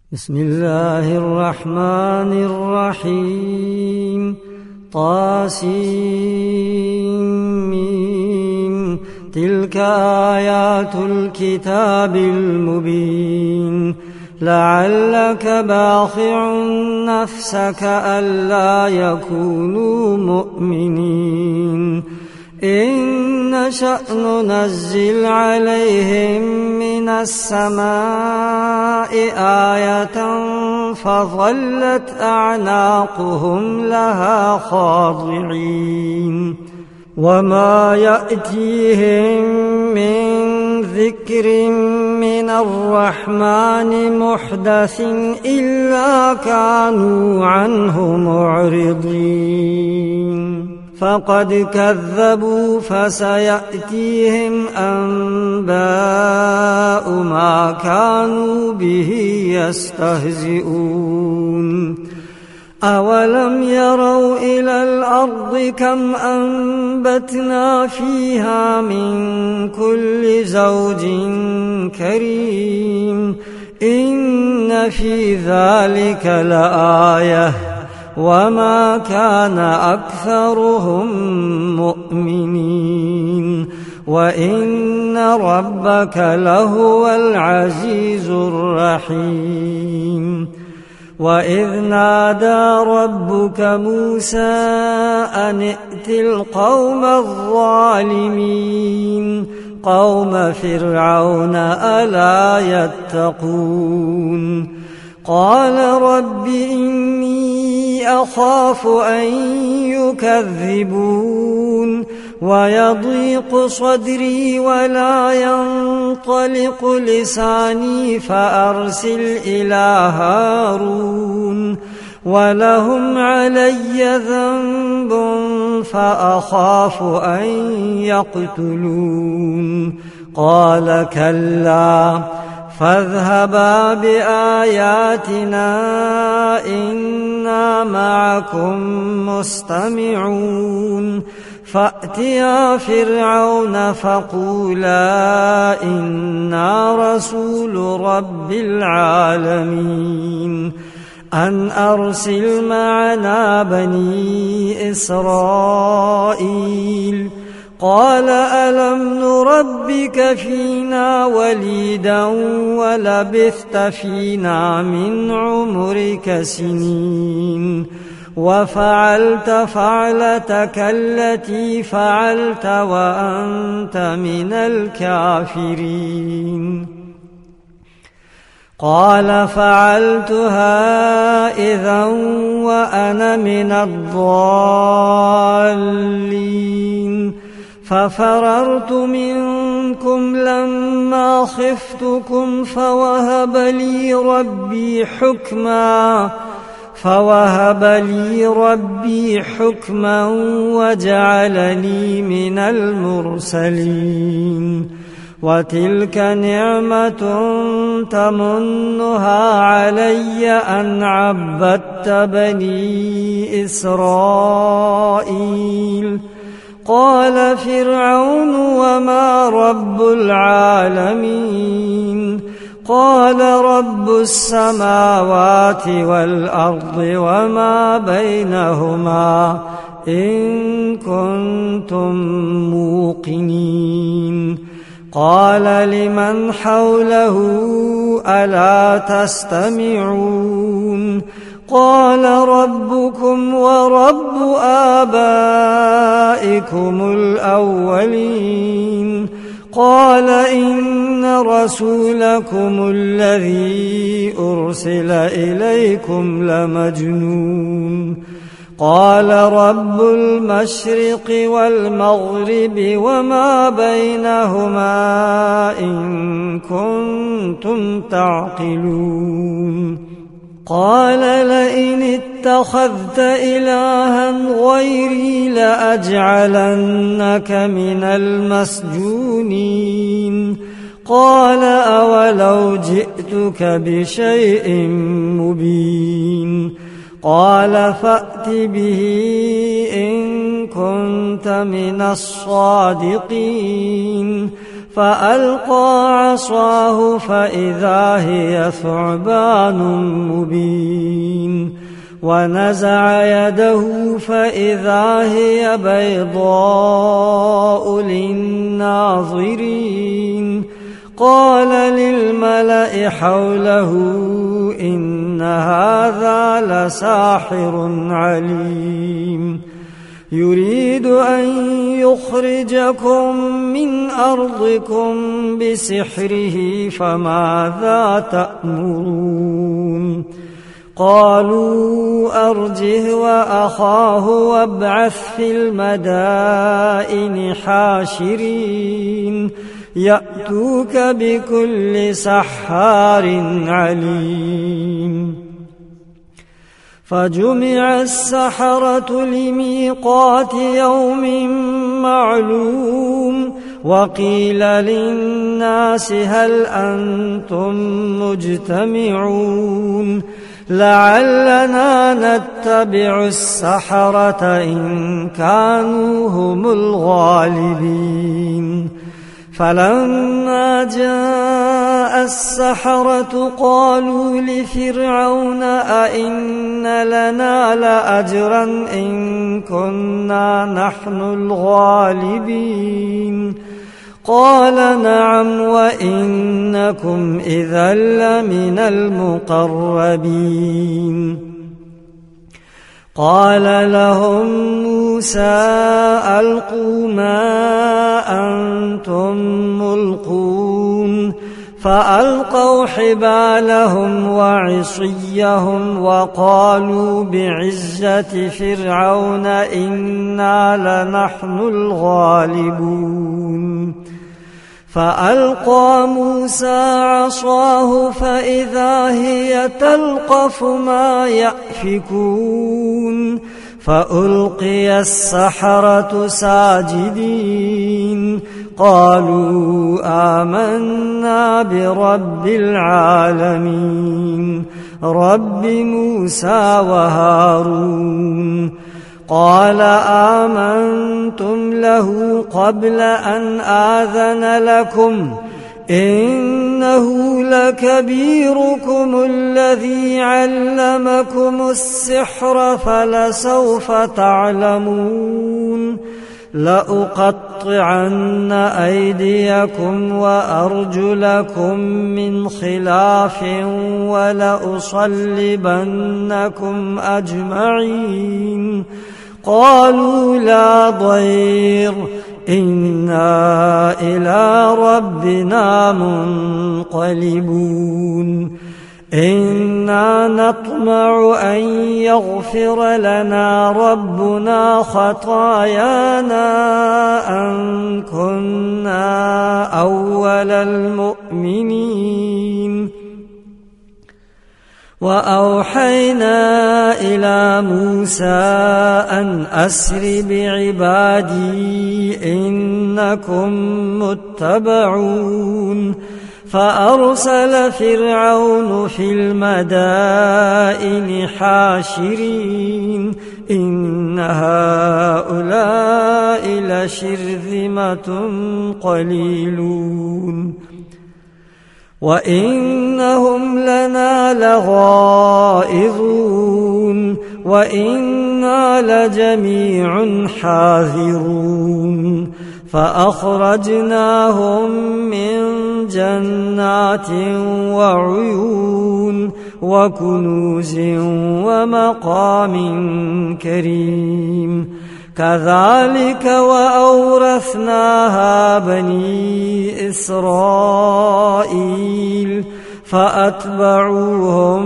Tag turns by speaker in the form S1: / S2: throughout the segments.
S1: بسم الله الرحمن الرحيم طاسيم تلك آيات الكتاب المبين لعلك باخع نفسك ألا يكونوا مؤمنين إن نشأ ننزل عليهم من السماء آية فظلت أعناقهم لها خاضعين وما يأتيهم من ذكر من الرحمن محدث إلا كانوا عنه معرضين فقد كذبوا فسيأتيهم أنباء ما كانوا به يستهزئون أولم يروا إلى الأرض كم أنبتنا فيها من كل زوج كريم إن في ذلك لآية وما كان أكثرهم مؤمنين وإن ربك لهو العزيز الرحيم وإذ نادى ربك موسى أن ائت القوم الظالمين قوم فرعون ألا يتقون قال رب إني أخاف أن يكذبون ويضيق صدري ولا ينطلق لساني فأرسل إلى هارون ولهم علي ذنب فأخاف أن يقتلون قال كلا فاذهبا بآياتنا إنا معكم مستمعون فأتيا فرعون فقولا إنا رسول رب العالمين أن أرسل معنا بني إسرائيل قال ألم نربك فينا وليدا ولبثت فينا من عمرك سنين وفعلت فعلتك التي فعلت وأنت من الكافرين قال فعلتها إذا وأنا من الضالين ففررت منكم لما خفتكم فوهب لي ربي حكما وجعلني من المرسلين وتلك نعمة تمنها علي أن عبدت بني إسرائيل قال فرعون وما رب العالمين قال رب السماوات والأرض وما بينهما إن كنتم موقنين قال لمن حوله ألا تستمعون قال ربكم ورب آبائكم الأولين قال إن رسولكم الذي أرسل إليكم لمجنون قال رب المشرق والمغرب وما بينهما إن كنتم تعقلون قال لئن اتخذت إلها غيري لأجعلنك من المسجونين قال أولو جئتك بشيء مبين قال فأت به إن كنت من الصادقين فألقى عصاه فإذا هي ثعبان مبين ونزع يده فإذا هي بيضاء للناظرين قال للملأ حوله إن هذا لساحر عليم يريد أن يخرجكم من أرضكم بسحره فماذا تأمرون قالوا أرجه وأخاه وابعث في المدائن حاشرين يأتوك بكل سحار عليم فجمع السحرة لميقات يوم معلوم وقيل للناس هل أنتم مجتمعون لعلنا نتبع السحرة إن كانوا هم الغالبين فلما جاء السحرة قالوا لفرعون أئن لنا لأجرا إن كنا نحن الغالبين قال نعم وإنكم إذا لمن المقربين قال لهم موسى ألقوا ما أنتم ملقون فألقوا حبالهم وعصيهم وقالوا بعزة فرعون إنا لنحن الغالبون فألقى موسى عصاه فإذا هي تلقف ما يأفكون فألقي السحرة ساجدين قالوا آمنا برب العالمين رب موسى وهارون قال آمنتم له قبل أن آذن لكم إنه لكبيركم الذي علمكم السحر فلسوف تعلمون لأقطعن أيديكم وأرجلكم من خلاف ولأصلبنكم أجمعين قالوا لا ضير إنا إلى ربنا منقلبون إنا نطمع أن يغفر لنا ربنا خطايانا أن كنا أول المؤمنين وأوحينا إلى موسى أن أسر بعبادي إنكم متبعون فأرسل فرعون في المدائن حاشرين إن هؤلاء لشرذمة قليلون وإنهم لنا لغائظون وإنا لجميع حاذرون فأخرجناهم من جنات وعيون وكنوز ومقام كريم كذلك وأورثناها بني إسرائيل فأتبعوهم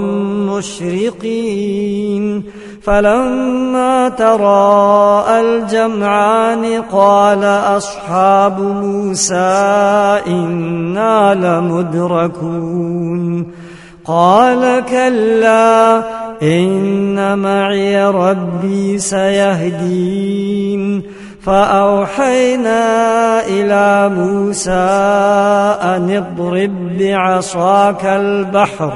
S1: مشرقين فلما تراءى الجمعان قال أصحاب موسى إنا لمدركون قال كلا إن معي ربي سيهدين فأوحينا إلى موسى أن اضرب بعصاك البحر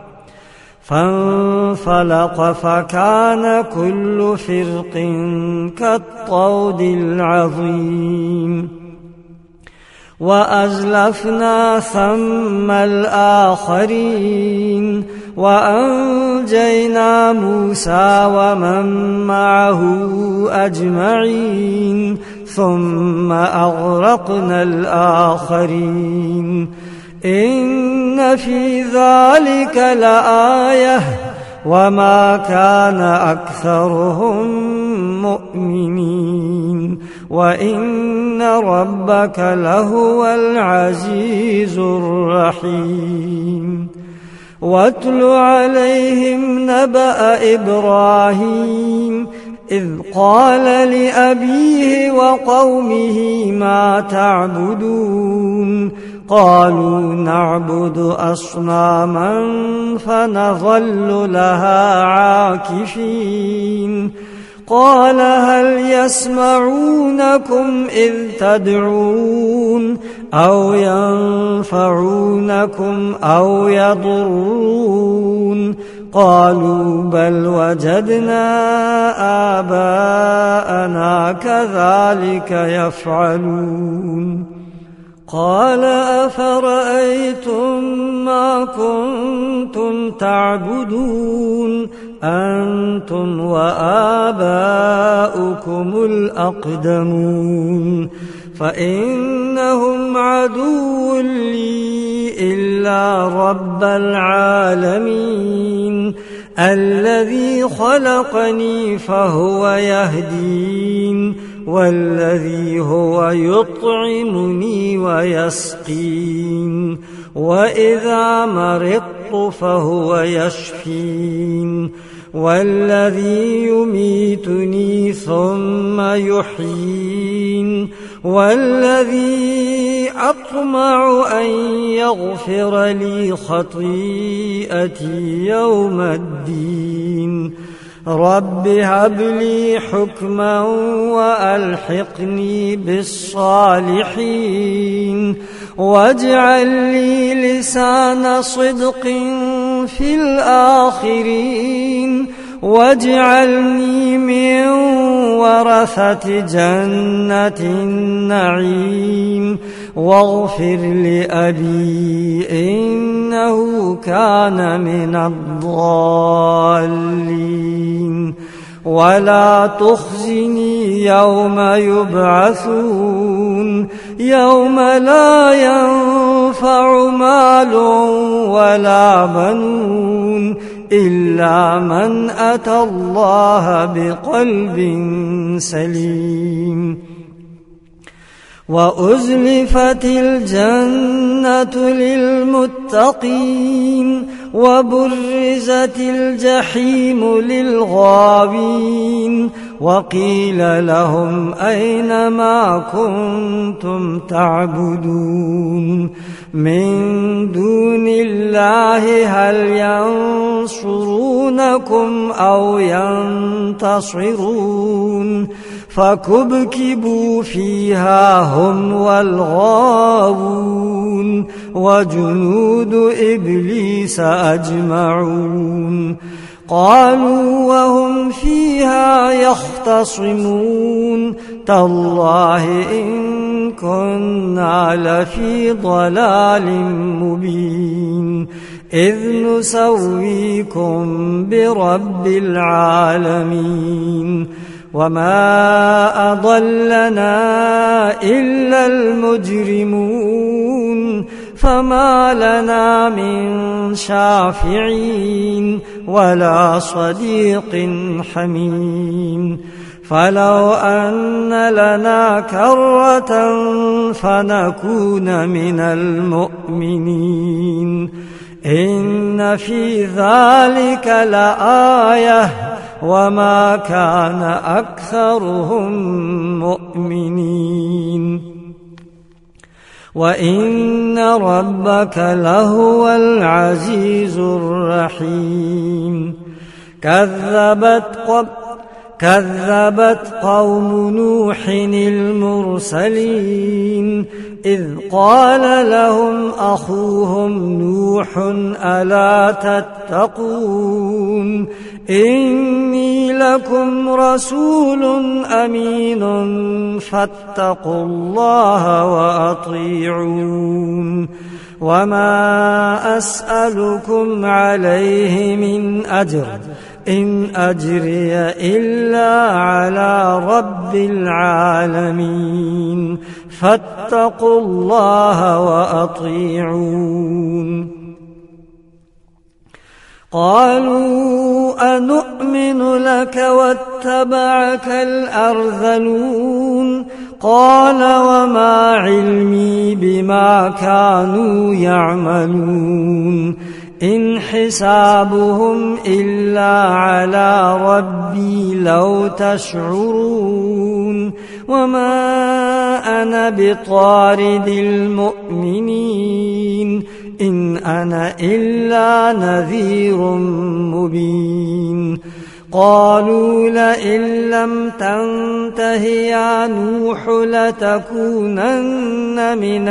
S1: فانفلق فكان كل فرق كالطود العظيم وأزلفنا ثم الآخرين وأنجينا موسى ومن معه أجمعين ثم أغرقنا الآخرين إن في ذلك لآية وما كان أكثرهم مؤمنين وإن ربك لهو العزيز الرحيم واتل عليهم نبأ إبراهيم إذ قال لأبيه وقومه ما تعبدون قالوا نعبد أصناما فنظل لها عاكفين قال هل يسمعونكم إذ تدعون أو ينفعونكم أو يضرون قالوا بل وجدنا آباءنا كذلك يفعلون قال أفرأيتم ما كنتم تعبدون أنتم وآباؤكم الأقدمون فإنهم عدو لي إلا رب العالمين الذي خلقني فهو يهدين والذي هو يطعمني ويسقين وإذا مرضت فهو يشفين والذي يميتني ثم يحيين والذي أطمع أن يغفر لي خطيئتي يوم الدين رب هب لي حكما وألحقني بالصالحين واجعل لي لسان صدق في الآخرين واجعلني من ورثة جنة النعيم واغفر لأبي إنه كان من الضالين ولا تخزني يوم يبعثون يوم لا ينفع مال ولا بنون إلا من أتى الله بقلب سليم وأزلفت الجنة للمتقين وبرزت الجحيم للغاوين وقيل لهم أين ما كنتم تعبدون من دون الله هل ينصرونكم أو ينتصرون فكبكبوا فيها هم والغاوون وجنود إبليس أجمعون قالوا وهم فيها يختصمون تالله إن كنا لفي ضلال مبين إذ نسويكم برب العالمين وما أضلنا إلا المجرمون فما لنا من شافعين ولا صديق حميم فلو أن لنا كرة فنكون من المؤمنين إن في ذلك لآية وما كان أكثرهم مؤمنين وإن ربك لهو كذبت قوم نوح المرسلين إذ قال لهم أخوهم نوح ألا تتقون إني لكم رسول أمين فاتقوا الله وأطيعون وما أسألكم عليه من أجر إن أجري إلا على رب العالمين فاتقوا الله وأطيعون قالوا أنؤمن لك واتبعك الأرذلون قال وما علمي بما كانوا يعملون إن حسابهم إلا على ربي لو تشعرون وما أنا بطارد المؤمنين إن أنا إلا نذير مبين قالوا لئن لم تنته يا نوح لتكونن من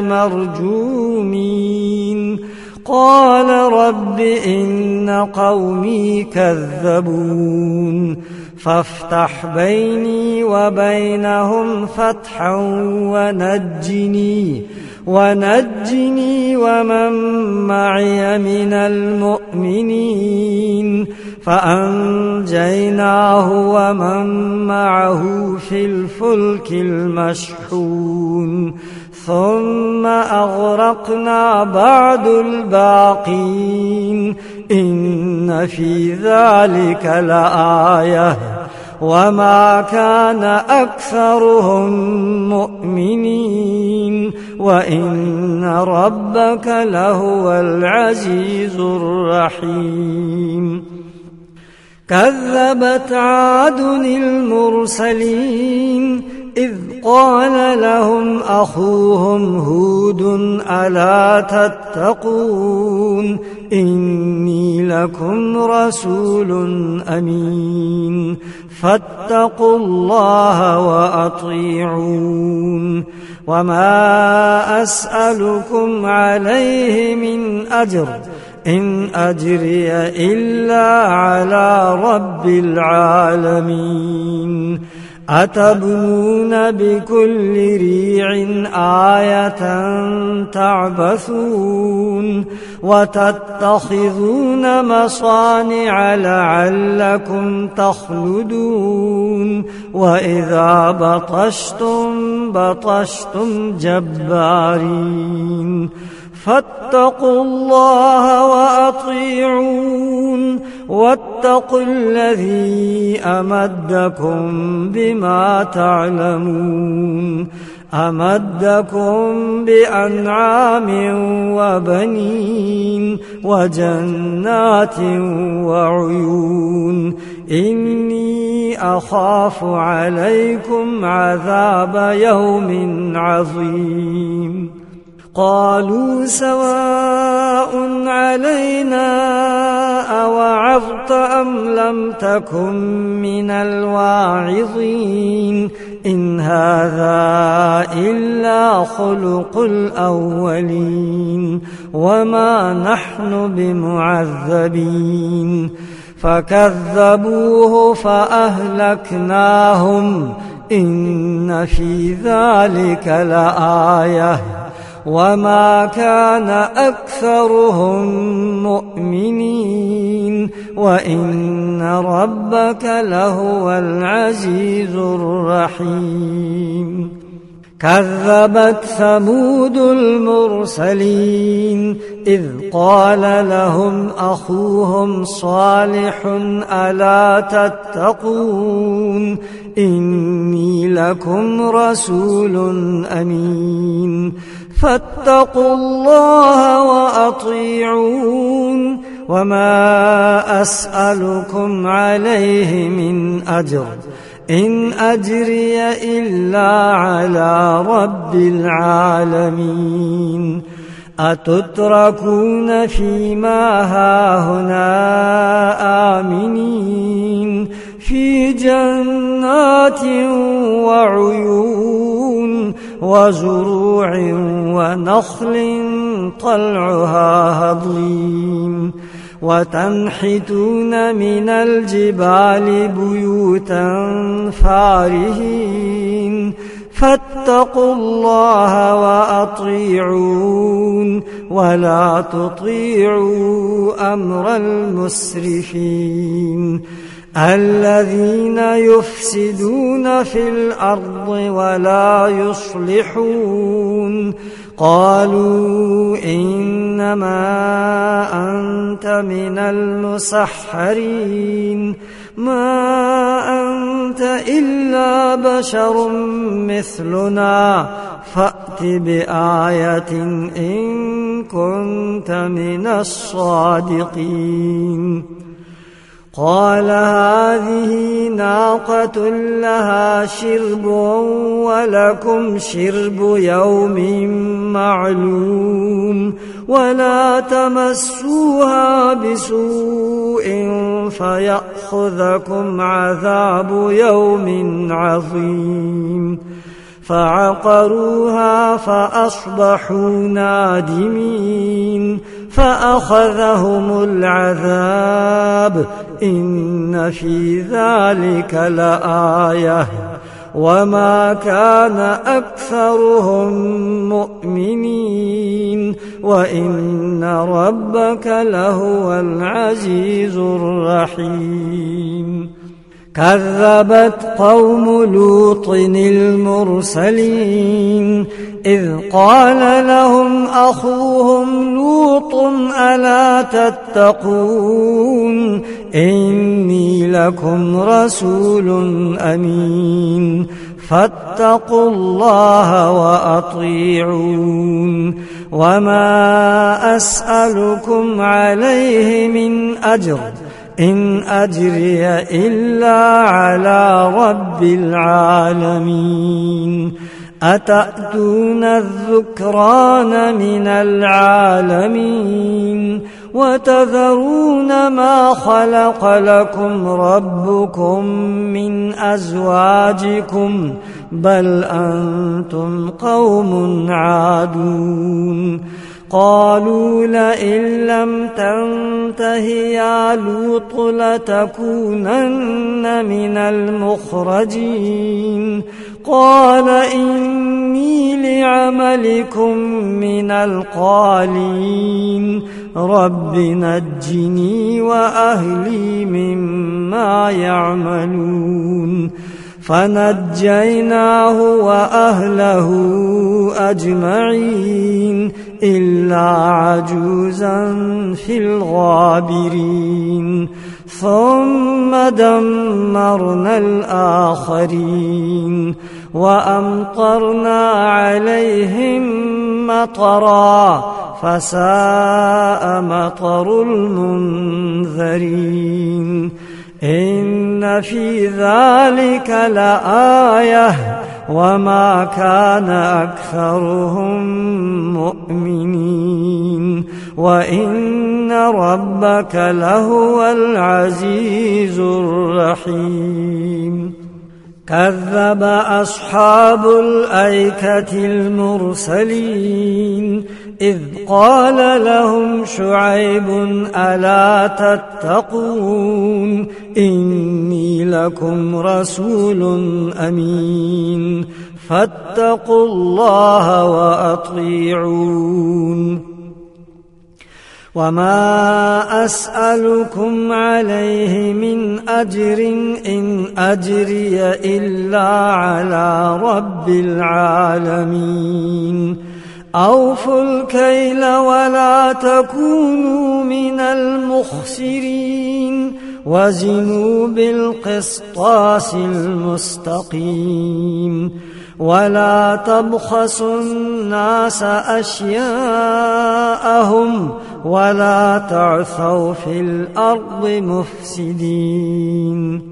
S1: المرجومين قال رب إن قومي كذبون فافتح بيني وبينهم فتحا ونجني ومن معي من المؤمنين فأنجيناه ومن معه في الفلك المشحون ثم أغرقنا بعد الباقين إن في ذلك لآية وما كان أكثرهم مؤمنين وإن ربك لهو العزيز الرحيم كذبت عاد المرسلين إذ قال لهم أخوهم هود ألا تتقون إني لكم رسول أمين فاتقوا الله وأطيعون وما أسألكم عليه من أجر إن أجري إلا على رب العالمين أتبنون بكل ريع آية تعبثون وتتخذون مصانع لعلكم تخلدون وإذا بطشتم جبارين فاتقوا الله وأطيعون واتقوا الذي أمدكم بما تعلمون أمدكم بأنعام وبنين وجنات وعيون إني أخاف عليكم عذاب يوم عظيم قالوا سواء علينا أوعظت أم لم تكن من الواعظين إن هذا إلا خلق الأولين وما نحن بمعذبين فكذبوه فأهلكناهم إن في ذلك لآية وما كان أكثرهم مؤمنين وإن ربك لهو العزيز الرحيم كذبت ثمود المرسلين إذ قال لهم أخوهم صالح ألا تتقون إني لكم رسول أمين فاتقوا الله وأطيعون وما أسألكم عليه من أجر إن أجري إلا على رب العالمين أتتركون فيما هاهنا آمنين في جنة وجنات وعيون وزروع ونخل طلعها هضيم وتنحتون من الجبال بيوتا فارهين فاتقوا الله وأطيعون ولا تطيعوا أمر المسرفين الذين يفسدون في الأرض ولا يصلحون قالوا إنما أنت من المسحرين ما أنت إلا بشر مثلنا فأت بآية إن كنت من الصادقين قال هذه ناقة لها شرب ولكم شرب يوم معلوم ولا تمسوها بسوء فيأخذكم عذاب يوم عظيم فعقروها فأصبحوا نادمين فأخذهم العذاب إن في ذلك لآية وما كان أكثرهم مؤمنين وإن ربك لهو العزيز الرحيم كذبت قوم لوط المرسلين إذ قال لهم أخوهم لوط ألا تتقون إني لكم رسول أمين فاتقوا الله وأطيعون وما أسألكم عليه من أجر إن أجري إلا على رب العالمين أتأتون الذكران من العالمين وتذرون ما خلق لكم ربكم من أزواجكم بل أنتم قوم عادون قالوا لئن لم تنته يا لوط لتكونن من المخرجين قال إني لعملكم من القالين رب نجني وأهلي مما يعملون فنجيناه وأهله أجمعين إلا عجوزا في الغابرين ثم دمرنا الآخرين وأمطرنا عليهم مطرا فساء مطر المنذرين إن في ذلك لآية وما كان أكثرهم مؤمنين وإن ربك لهو العزيز الرحيم كذب أصحاب الأيكة المرسلين إذ قال لهم شعيب ألا تتقون إني لكم رسول أمين فاتقوا الله وأطيعون وما أسألكم عليه من أجر إن أجري إلا على رب العالمين أوفوا الكيل ولا تكونوا من المخسرين وزنوا بالقسطاس المستقيم ولا تبخسوا الناس أشياءهم ولا تعثوا في الأرض مفسدين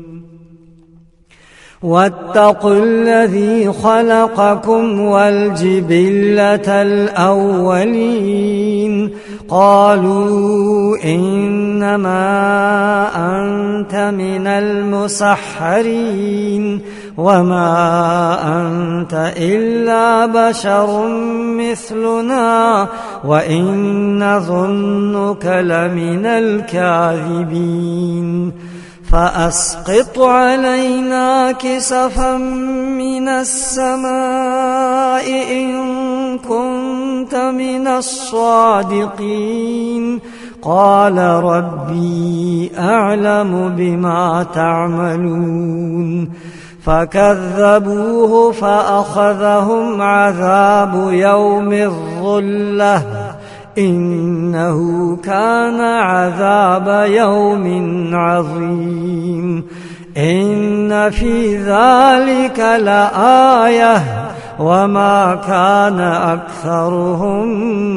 S1: واتقوا الذي خلقكم والجبلة الأولين قالوا إنما أنت من المسحرين وما أنت إلا بشر مثلنا وإن نظنك لمن الكاذبين فأسقط علينا كسفا من السماء إن كنت من الصادقين قال ربي أعلم بما تعملون فكذبوه فأخذهم عذاب يوم الظلة إنه كان عذاب يوم عظيم إن في ذلك لآية وما كان أكثرهم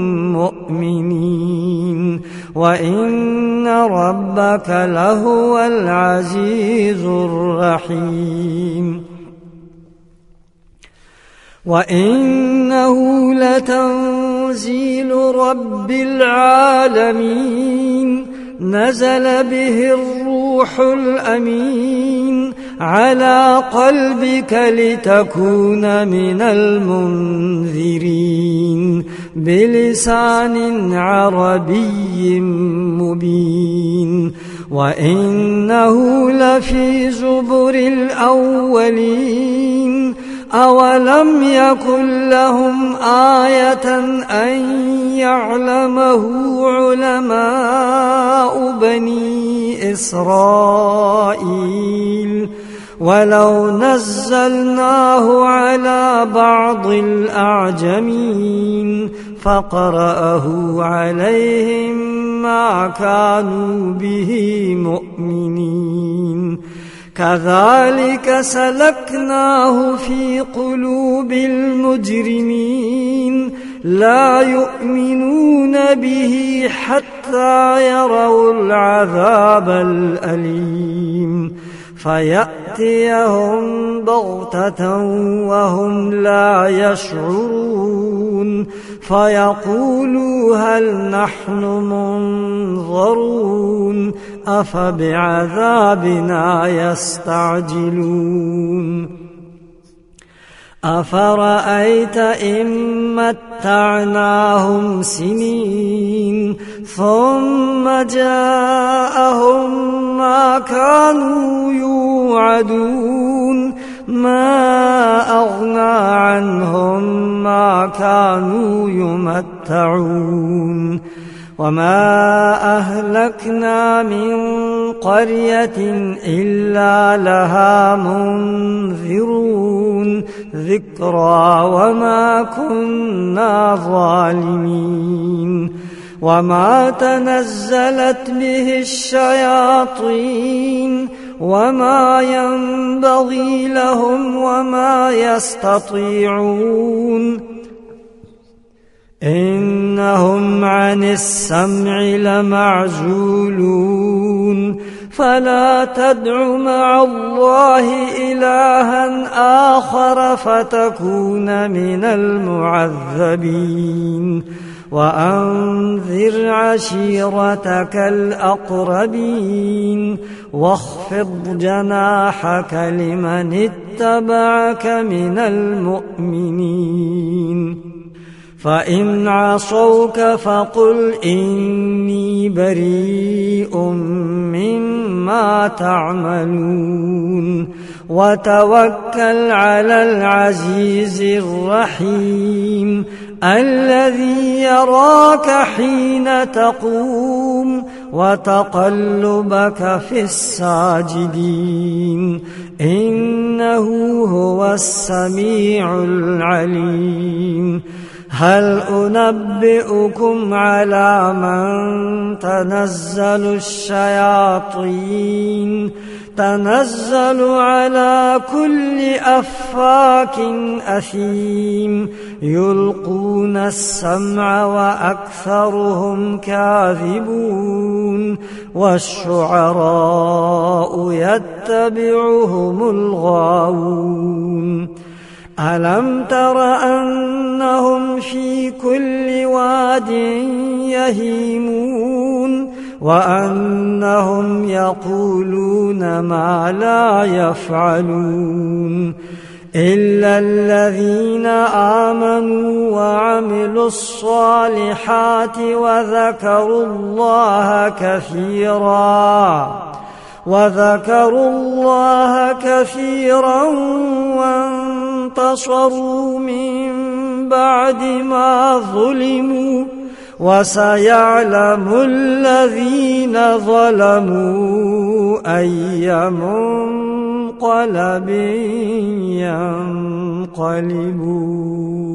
S1: مؤمنين وإن ربك لهو العزيز الرحيم وإنه لتنزيل رب العالمين نزل به الروح الأمين على قلبك لتكون من المنذرين بلسان عربي مبين وإنه لفي زبر الأولين أولم يكن لهم آية أن يعلمه علماء بني إسرائيل ولو نزلناه على بعض الأعجمين فقرأه عليهم ما كانوا به مؤمنين كذلك سلكناه في قلوب المجرمين لا يؤمنون به حتى يروا العذاب الأليم فيأتيهم بغتة وهم لا يشعرون فيقولوا هل نحن منظرون أفبعذابنا يستعجلون أفرأيت إن متعناهم سنين ثم جاءهم ما كانوا يوعدون ما أغنى عنهم ما كانوا يمتعون وما أهلكنا من قرية إلا لها منذرون ذكرى وما كنا ظالمين وما تنزلت به الشياطين وما ينبغي لهم وما يستطيعون إنهم عن السمع لمعزولون فلا تدع مع الله إلها آخر فتكون من المعذبين وأنذر عشيرتك الأقربين واخفض جناحك لمن اتبعك من المؤمنين فإن عصوك فقل إني بريء مما تعملون وتوكل على العزيز الرحيم الذي يراك حين تقوم وتقلبك في الساجدين إنه هو السميع العليم هل أنبئكم على من تنزل الشياطين تنزل على كل أفاك أثيم يلقون السمع وأكثرهم كاذبون والشعراء يتبعهم الغاوون ألم تر أنهم في كل واد يهيمون وأنهم يقولون ما لا يفعلون إلا الذين آمنوا وعملوا الصالحات وذكروا الله كثيرا وانتصروا من بعد ما ظلموا وسيعلم الذين ظلموا أي منقلب ينقلبون.